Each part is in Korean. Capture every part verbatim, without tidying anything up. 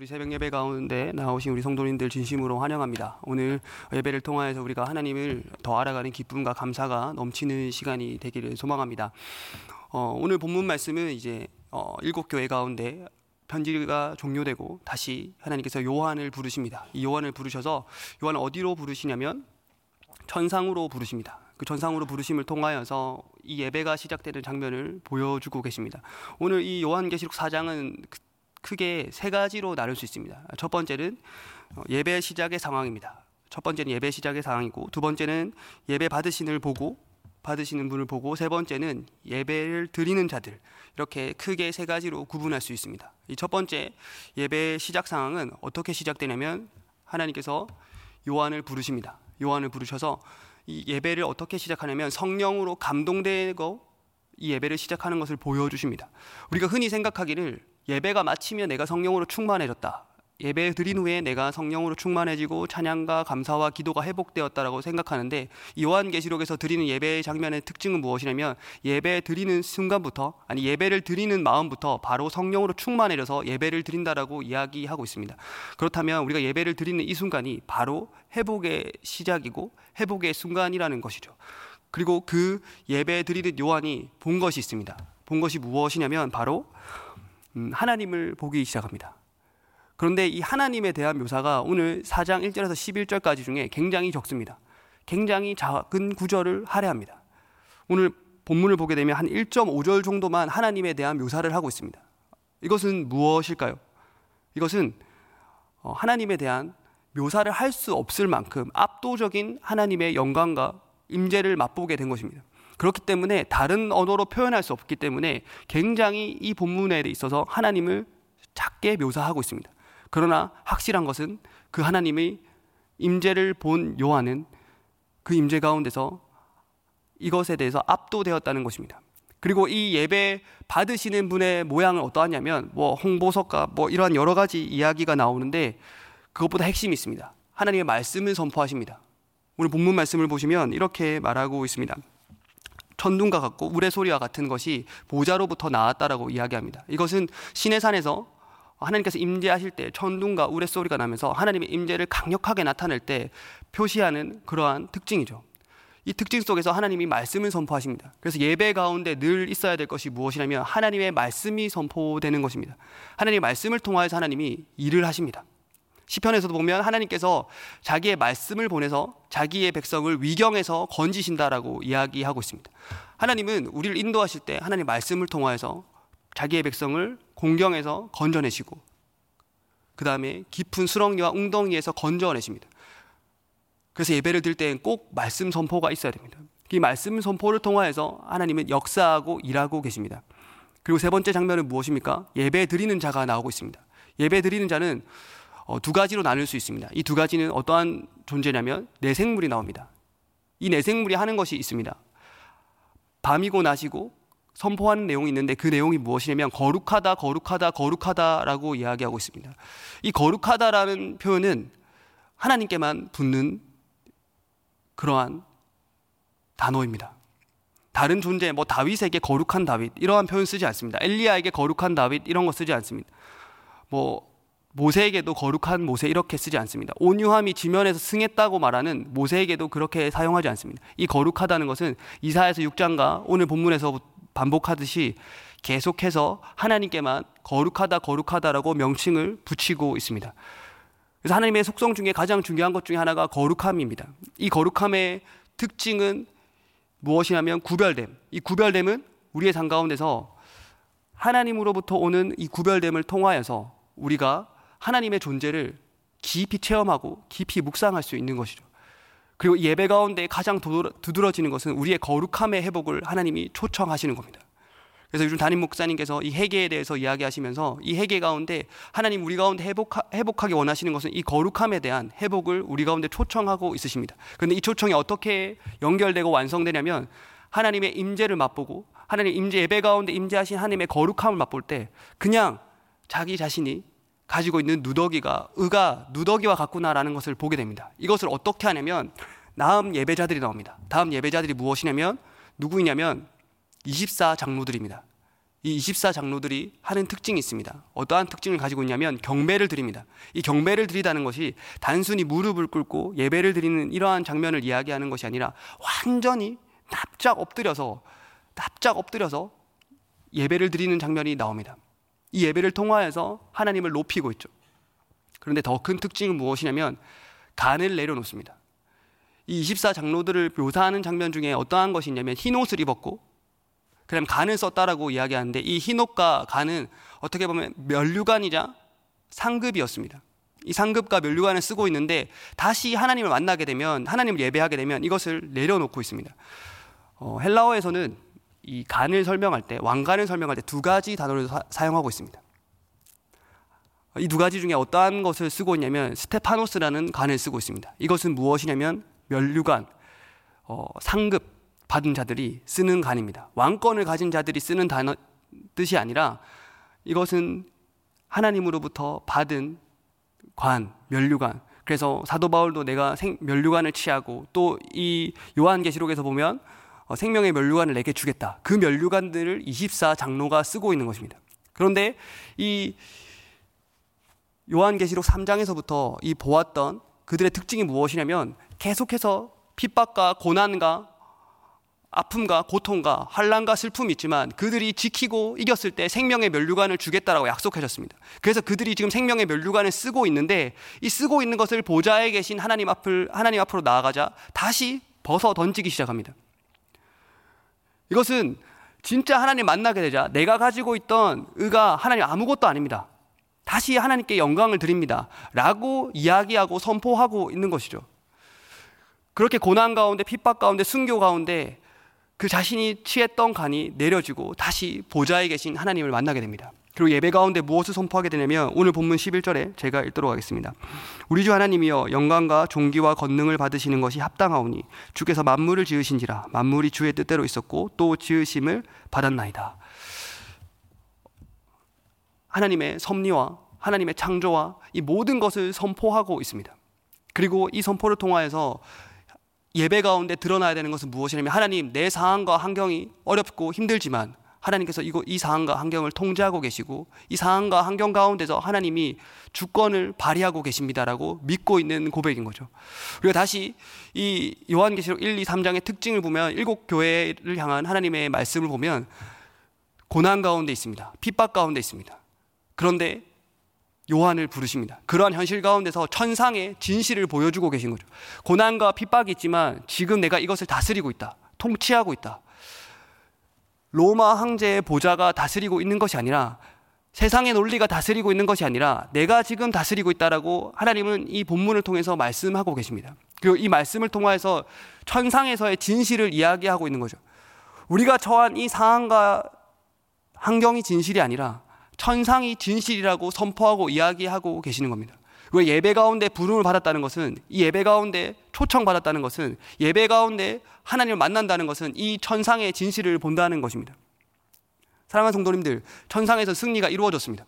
우리 새벽 예배 가운데 나오신 우리 성도님들 진심으로 환영합니다. 오늘 예배를 통하여서 우리가 하나님을 더 알아가는 기쁨과 감사가 넘치는 시간이 되기를 소망합니다. 어, 오늘 본문 말씀은 이제 어, 일곱 교회 가운데 편지가 종료되고 다시 하나님께서 요한을 부르십니다. 이 요한을 부르셔서 요한을 어디로 부르시냐면 천상으로 부르십니다. 그 천상으로 부르심을 통하여서 이 예배가 시작되는 장면을 보여주고 계십니다. 오늘 이 요한계시록 사 장은 크게 세 가지로 나눌 수 있습니다. 첫 번째는 예배 시작의 상황입니다. 첫 번째는 예배 시작의 상황이고, 두 번째는 예배 받으시는 보고 받으시는 분을 보고, 세 번째는 예배를 드리는 자들, 이렇게 크게 세 가지로 구분할 수 있습니다. 이 첫 번째 예배 시작 상황은 어떻게 시작되냐면 하나님께서 요한을 부르십니다. 요한을 부르셔서 이 예배를 어떻게 시작하냐면 성령으로 감동되고 이 예배를 시작하는 것을 보여주십니다. 우리가 흔히 생각하기를 예배가 마치면 내가 성령으로 충만해졌다, 예배 드린 후에 내가 성령으로 충만해지고 찬양과 감사와 기도가 회복되었다라고 생각하는데, 이 요한계시록에서 드리는 예배의 장면의 특징은 무엇이냐면 예배 드리는 순간부터, 아니 예배를 드리는 마음부터 바로 성령으로 충만해져서 예배를 드린다라고 이야기하고 있습니다. 그렇다면 우리가 예배를 드리는 이 순간이 바로 회복의 시작이고 회복의 순간이라는 것이죠. 그리고 그 예배 드리는 요한이 본 것이 있습니다. 본 것이 무엇이냐면 바로 음, 하나님을 보기 시작합니다. 그런데 이 하나님에 대한 묘사가 오늘 사 장 일 절에서 십일 절까지 중에 굉장히 적습니다. 굉장히 작은 구절을 할애합니다. 오늘 본문을 보게 되면 한 일 점 오 절 정도만 하나님에 대한 묘사를 하고 있습니다. 이것은 무엇일까요? 이것은 하나님에 대한 묘사를 할 수 없을 만큼 압도적인 하나님의 영광과 임재를 맛보게 된 것입니다. 그렇기 때문에 다른 언어로 표현할 수 없기 때문에 굉장히 이 본문에 있어서 하나님을 작게 묘사하고 있습니다. 그러나 확실한 것은 그 하나님의 임재를 본 요한은 그 임재 가운데서 이것에 대해서 압도되었다는 것입니다. 그리고 이 예배 받으시는 분의 모양은 어떠하냐면 뭐 홍보석과 뭐 이러한 여러 가지 이야기가 나오는데, 그것보다 핵심이 있습니다. 하나님의 말씀을 선포하십니다. 오늘 본문 말씀을 보시면 이렇게 말하고 있습니다. 천둥과 같고 우레 소리와 같은 것이 보좌로부터 나왔다라고 이야기합니다. 이것은 시내산에서 하나님께서 임재하실 때 천둥과 우레 소리가 나면서 하나님의 임재를 강력하게 나타낼 때 표시하는 그러한 특징이죠. 이 특징 속에서 하나님이 말씀을 선포하십니다. 그래서 예배 가운데 늘 있어야 될 것이 무엇이냐면 하나님의 말씀이 선포되는 것입니다. 하나님의 말씀을 통하여서 하나님이 일을 하십니다. 시편에서도 보면 하나님께서 자기의 말씀을 보내서 자기의 백성을 위경에서 건지신다라고 이야기하고 있습니다. 하나님은 우리를 인도하실 때 하나님의 말씀을 통하여서 자기의 백성을 공경에서 건져내시고 그 다음에 깊은 수렁이와 웅덩이에서 건져내십니다. 그래서 예배를 드릴 때는 꼭 말씀 선포가 있어야 됩니다. 이 말씀 선포를 통하여서 하나님은 역사하고 일하고 계십니다. 그리고 세 번째 장면은 무엇입니까? 예배 드리는 자가 나오고 있습니다. 예배 드리는 자는 어, 두 가지로 나눌 수 있습니다. 이 두 가지는 어떠한 존재냐면 내생물이 나옵니다. 이 내생물이 하는 것이 있습니다. 밤이고 낮이고 선포하는 내용이 있는데 그 내용이 무엇이냐면 거룩하다 거룩하다 거룩하다라고 이야기하고 있습니다. 이 거룩하다라는 표현은 하나님께만 붙는 그러한 단어입니다. 다른 존재, 뭐 다윗에게 거룩한 다윗 이러한 표현 쓰지 않습니다. 엘리야에게 거룩한 다윗 이런 거 쓰지 않습니다. 뭐 모세에게도 거룩한 모세 이렇게 쓰지 않습니다. 온유함이 지면에서 승했다고 말하는 모세에게도 그렇게 사용하지 않습니다. 이 거룩하다는 것은 이사야서 육 장과 오늘 본문에서 반복하듯이 계속해서 하나님께만 거룩하다 거룩하다라고 명칭을 붙이고 있습니다. 그래서 하나님의 속성 중에 가장 중요한 것 중에 하나가 거룩함입니다. 이 거룩함의 특징은 무엇이냐면 구별됨. 이 구별됨은 우리의 삶 가운데서 하나님으로부터 오는 이 구별됨을 통하여서 우리가 하나님의 존재를 깊이 체험하고 깊이 묵상할 수 있는 것이죠. 그리고 예배 가운데 가장 두드러지는 것은 우리의 거룩함의 회복을 하나님이 초청하시는 겁니다. 그래서 요즘 담임 목사님께서 이 회개에 대해서 이야기하시면서 이 회개 가운데 하나님 우리 가운데 회복하, 회복하기 원하시는 것은 이 거룩함에 대한 회복을 우리 가운데 초청하고 있으십니다. 그런데 이 초청이 어떻게 연결되고 완성되냐면 하나님의 임재를 맛보고 하나님 임재 예배 가운데 임재하신 하나님의 거룩함을 맛볼 때 그냥 자기 자신이 가지고 있는 누더기가 의가 누더기와 같구나라는 것을 보게 됩니다. 이것을 어떻게 하냐면 다음 예배자들이 나옵니다. 다음 예배자들이 무엇이냐면 누구이냐면 이십사 장로들입니다. 이 이십사 장로들이 하는 특징이 있습니다. 어떠한 특징을 가지고 있냐면 경배를 드립니다. 이 경배를 드리다는 것이 단순히 무릎을 꿇고 예배를 드리는 이러한 장면을 이야기하는 것이 아니라 완전히 납작 엎드려서 납작 엎드려서 예배를 드리는 장면이 나옵니다. 이 예배를 통하여서 하나님을 높이고 있죠. 그런데 더 큰 특징은 무엇이냐면 간을 내려놓습니다. 이 이십사 장로들을 묘사하는 장면 중에 어떠한 것이 있냐면 흰 옷을 입었고 그다음 간을 썼다라고 이야기하는데 이 흰옷과 간은 어떻게 보면 면류관이자 상급이었습니다. 이 상급과 면류관을 쓰고 있는데 다시 하나님을 만나게 되면 하나님을 예배하게 되면 이것을 내려놓고 있습니다. 어, 헬라어에서는 이 간을 설명할 때 왕간을 설명할 때 두 가지 단어를 사, 사용하고 있습니다. 이 두 가지 중에 어떠한 것을 쓰고 있냐면 스테파노스라는 간을 쓰고 있습니다. 이것은 무엇이냐면 면류관, 어, 상급 받은 자들이 쓰는 간입니다. 왕권을 가진 자들이 쓰는 단어, 뜻이 아니라 이것은 하나님으로부터 받은 관, 면류관. 그래서 사도 바울도 내가 생, 면류관을 취하고 또 이 요한계시록에서 보면 어, 생명의 면류관을 내게 주겠다. 그 면류관들을 이십사 장로가 쓰고 있는 것입니다. 그런데 이 요한계시록 삼 장에서부터 이 보았던 그들의 특징이 무엇이냐면 계속해서 핍박과 고난과 아픔과 고통과 환난과 슬픔이 있지만 그들이 지키고 이겼을 때 생명의 면류관을 주겠다라고 약속하셨습니다. 그래서 그들이 지금 생명의 면류관을 쓰고 있는데 이 쓰고 있는 것을 보좌에 계신 하나님 앞을 하나님 앞으로 나아가자 다시 벗어 던지기 시작합니다. 이것은 진짜 하나님 만나게 되자 내가 가지고 있던 의가 하나님 아무것도 아닙니다. 다시 하나님께 영광을 드립니다. 라고 이야기하고 선포하고 있는 것이죠. 그렇게 고난 가운데 핍박 가운데 순교 가운데 그 자신이 취했던 간이 내려지고 다시 보좌에 계신 하나님을 만나게 됩니다. 그리고 예배 가운데 무엇을 선포하게 되냐면 오늘 본문 십일 절에 제가 읽도록 하겠습니다. 우리 주 하나님이여 영광과 존귀와 권능을 받으시는 것이 합당하오니 주께서 만물을 지으신지라 만물이 주의 뜻대로 있었고 또 지으심을 받았나이다. 하나님의 섭리와 하나님의 창조와 이 모든 것을 선포하고 있습니다. 그리고 이 선포를 통하여서 예배 가운데 드러나야 되는 것은 무엇이냐면 하나님 내 상황과 환경이 어렵고 힘들지만 하나님께서 이거, 이 상황과 환경을 통제하고 계시고 이 상황과 환경 가운데서 하나님이 주권을 발휘하고 계십니다라고 믿고 있는 고백인 거죠. 그리고 다시 이 요한계시록 일, 이, 삼 장의 특징을 보면 일곱 교회를 향한 하나님의 말씀을 보면 고난 가운데 있습니다. 핍박 가운데 있습니다. 그런데 요한을 부르십니다. 그러한 현실 가운데서 천상의 진실을 보여주고 계신 거죠. 고난과 핍박이 있지만 지금 내가 이것을 다스리고 있다. 통치하고 있다. 로마 황제의 보좌가 다스리고 있는 것이 아니라 세상의 논리가 다스리고 있는 것이 아니라 내가 지금 다스리고 있다라고 하나님은 이 본문을 통해서 말씀하고 계십니다. 그리고 이 말씀을 통해서 천상에서의 진실을 이야기하고 있는 거죠. 우리가 처한 이 상황과 환경이 진실이 아니라 천상이 진실이라고 선포하고 이야기하고 계시는 겁니다. 그리고 예배 가운데 부름을 받았다는 것은 이 예배 가운데 초청받았다는 것은 예배 가운데 하나님을 만난다는 것은 이 천상의 진실을 본다는 것입니다. 사랑하는 성도님들, 천상에서 승리가 이루어졌습니다.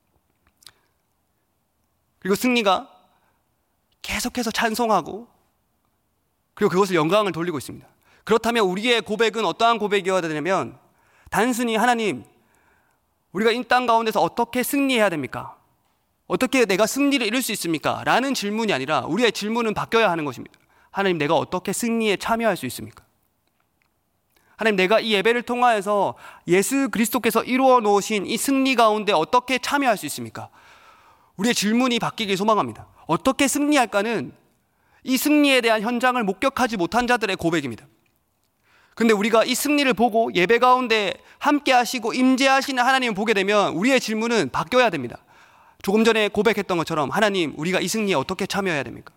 그리고 승리가 계속해서 찬송하고 그리고 그것을 영광을 돌리고 있습니다. 그렇다면 우리의 고백은 어떠한 고백이어야 되냐면 단순히 하나님 우리가 이 땅 가운데서 어떻게 승리해야 됩니까? 어떻게 내가 승리를 이룰 수 있습니까? 라는 질문이 아니라 우리의 질문은 바뀌어야 하는 것입니다. 하나님 내가 어떻게 승리에 참여할 수 있습니까? 하나님 내가 이 예배를 통하여서 예수 그리스도께서 이루어 놓으신 이 승리 가운데 어떻게 참여할 수 있습니까? 우리의 질문이 바뀌길 소망합니다. 어떻게 승리할까는 이 승리에 대한 현장을 목격하지 못한 자들의 고백입니다. 근데 우리가 이 승리를 보고 예배 가운데 함께 하시고 임재하시는 하나님을 보게 되면 우리의 질문은 바뀌어야 됩니다. 조금 전에 고백했던 것처럼 하나님 우리가 이 승리에 어떻게 참여해야 됩니까?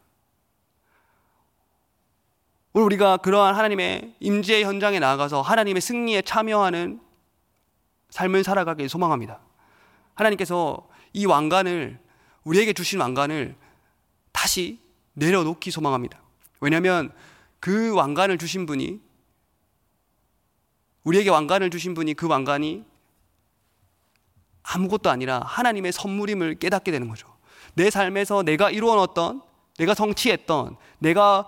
오늘 우리가 그러한 하나님의 임재의 현장에 나아가서 하나님의 승리에 참여하는 삶을 살아가길 소망합니다. 하나님께서 이 왕관을 우리에게 주신 왕관을 다시 내려놓기 소망합니다. 왜냐하면 그 왕관을 주신 분이 우리에게 왕관을 주신 분이 그 왕관이 아무것도 아니라 하나님의 선물임을 깨닫게 되는 거죠. 내 삶에서 내가 이루어놨던, 내가 성취했던, 내가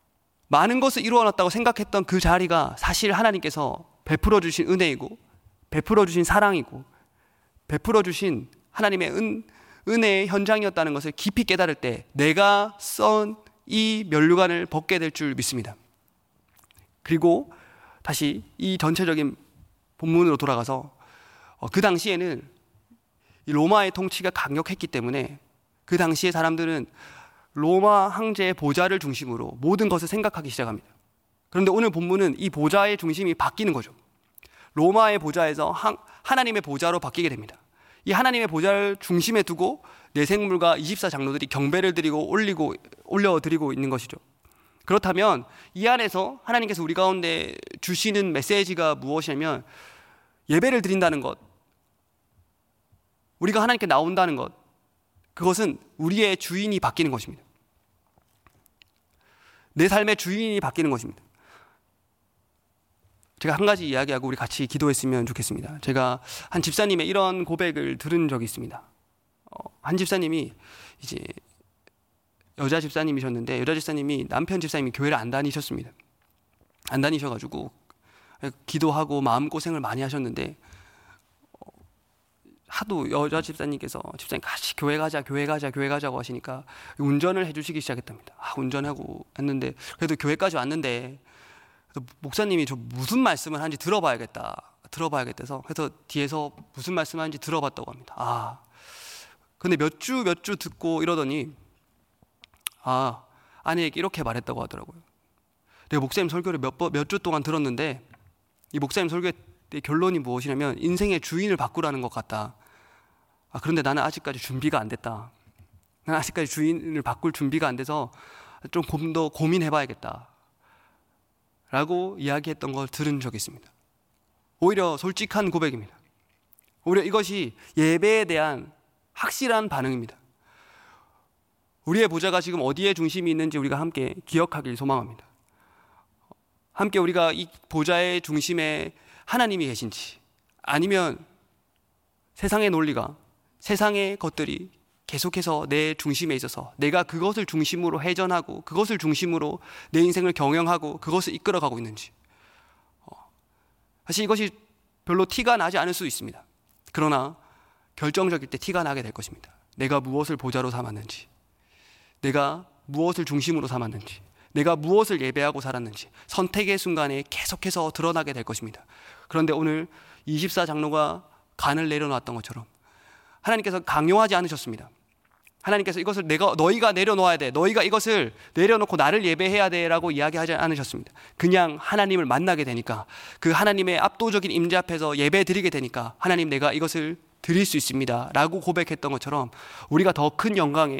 많은 것을 이루어놨다고 생각했던 그 자리가 사실 하나님께서 베풀어 주신 은혜이고 베풀어 주신 사랑이고 베풀어 주신 하나님의 은, 은혜의 현장이었다는 것을 깊이 깨달을 때 내가 썬 이 면류관을 벗게 될 줄 믿습니다. 그리고 다시 이 전체적인 본문으로 돌아가서 어, 그 당시에는 이 로마의 통치가 강력했기 때문에 그 당시의 사람들은 로마 황제의 보좌를 중심으로 모든 것을 생각하기 시작합니다. 그런데 오늘 본문은 이 보좌의 중심이 바뀌는 거죠. 로마의 보좌에서 하, 하나님의 보좌로 바뀌게 됩니다. 이 하나님의 보좌를 중심에 두고 내생물과 이십사 장로들이 경배를 드리고 올리고 올려드리고 있는 것이죠. 그렇다면 이 안에서 하나님께서 우리 가운데 주시는 메시지가 무엇이냐면 예배를 드린다는 것, 우리가 하나님께 나온다는 것, 그것은 우리의 주인이 바뀌는 것입니다. 내 삶의 주인이 바뀌는 것입니다. 제가 한 가지 이야기하고 우리 같이 기도했으면 좋겠습니다. 제가 한 집사님의 이런 고백을 들은 적이 있습니다. 어, 한 집사님이 이제 여자 집사님이셨는데 여자 집사님이 남편 집사님이 교회를 안 다니셨습니다. 안 다니셔가지고 기도하고 마음고생을 많이 하셨는데 어, 하도 여자 집사님께서 집사님 같이 교회 가자 교회 가자 교회 가자고 하시니까 운전을 해주시기 시작했답니다. 아, 운전하고 했는데 그래도 교회까지 왔는데 목사님이 저 무슨 말씀을 하는지 들어봐야겠다 들어봐야겠다서 그래서 뒤에서 무슨 말씀 하는지 들어봤다고 합니다. 아 근데 몇 주 몇 주 듣고 이러더니 아 아내에게 이렇게 말했다고 하더라고요. 내가 목사님 설교를 몇 번 몇 주 동안 들었는데 이 목사님 설교의 결론이 무엇이냐면 인생의 주인을 바꾸라는 것 같다. 아 그런데 나는 아직까지 준비가 안 됐다. 나는 아직까지 주인을 바꿀 준비가 안 돼서 좀 더 고민해봐야겠다. 라고 이야기했던 걸 들은 적이 있습니다. 오히려 솔직한 고백입니다. 오히려 이것이 예배에 대한 확실한 반응입니다. 우리의 보좌가 지금 어디에 중심이 있는지 우리가 함께 기억하길 소망합니다. 함께 우리가 이 보좌의 중심에 하나님이 계신지 아니면 세상의 논리가 세상의 것들이 계속해서 내 중심에 있어서 내가 그것을 중심으로 회전하고 그것을 중심으로 내 인생을 경영하고 그것을 이끌어가고 있는지 사실 이것이 별로 티가 나지 않을 수 있습니다. 그러나 결정적일 때 티가 나게 될 것입니다. 내가 무엇을 보좌로 삼았는지 내가 무엇을 중심으로 삼았는지 내가 무엇을 예배하고 살았는지 선택의 순간에 계속해서 드러나게 될 것입니다. 그런데 오늘 이십사 장로가 간을 내려놨던 것처럼 하나님께서 강요하지 않으셨습니다. 하나님께서 이것을 내가 너희가 내려놓아야 돼. 너희가 이것을 내려놓고 나를 예배해야 돼라고 이야기하지 않으셨습니다. 그냥 하나님을 만나게 되니까 그 하나님의 압도적인 임재 앞에서 예배 드리게 되니까 하나님 내가 이것을 드릴 수 있습니다 라고 고백했던 것처럼 우리가 더 큰 영광에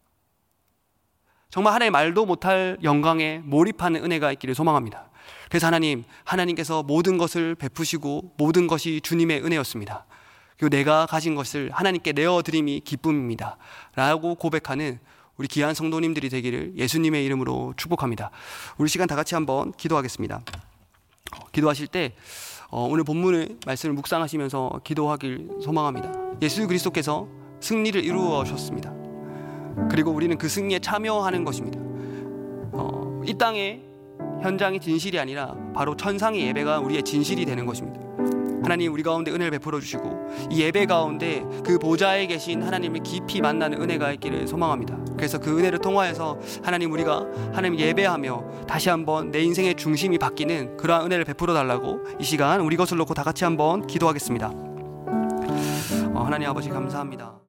정말 하나님 말도 못할 영광에 몰입하는 은혜가 있기를 소망합니다. 그래서 하나님, 하나님께서 모든 것을 베푸시고 모든 것이 주님의 은혜였습니다. 그리고 내가 가진 것을 하나님께 내어드림이 기쁨입니다 라고 고백하는 우리 귀한 성도님들이 되기를 예수님의 이름으로 축복합니다. 우리 시간 다 같이 한번 기도하겠습니다. 기도하실 때 오늘 본문의 말씀을 묵상하시면서 기도하길 소망합니다. 예수 그리스도께서 승리를 이루어 주셨습니다. 그리고 우리는 그 승리에 참여하는 것입니다. 어, 이 땅의 현장이 진실이 아니라 바로 천상의 예배가 우리의 진실이 되는 것입니다. 하나님 우리 가운데 은혜를 베풀어 주시고 이 예배 가운데 그 보좌에 계신 하나님을 깊이 만나는 은혜가 있기를 소망합니다. 그래서 그 은혜를 통하여서 하나님 우리가 하나님 예배하며 다시 한번 내 인생의 중심이 바뀌는 그러한 은혜를 베풀어 달라고 이 시간 우리 것을 놓고 다 같이 한번 기도하겠습니다. 어, 하나님 아버지 감사합니다.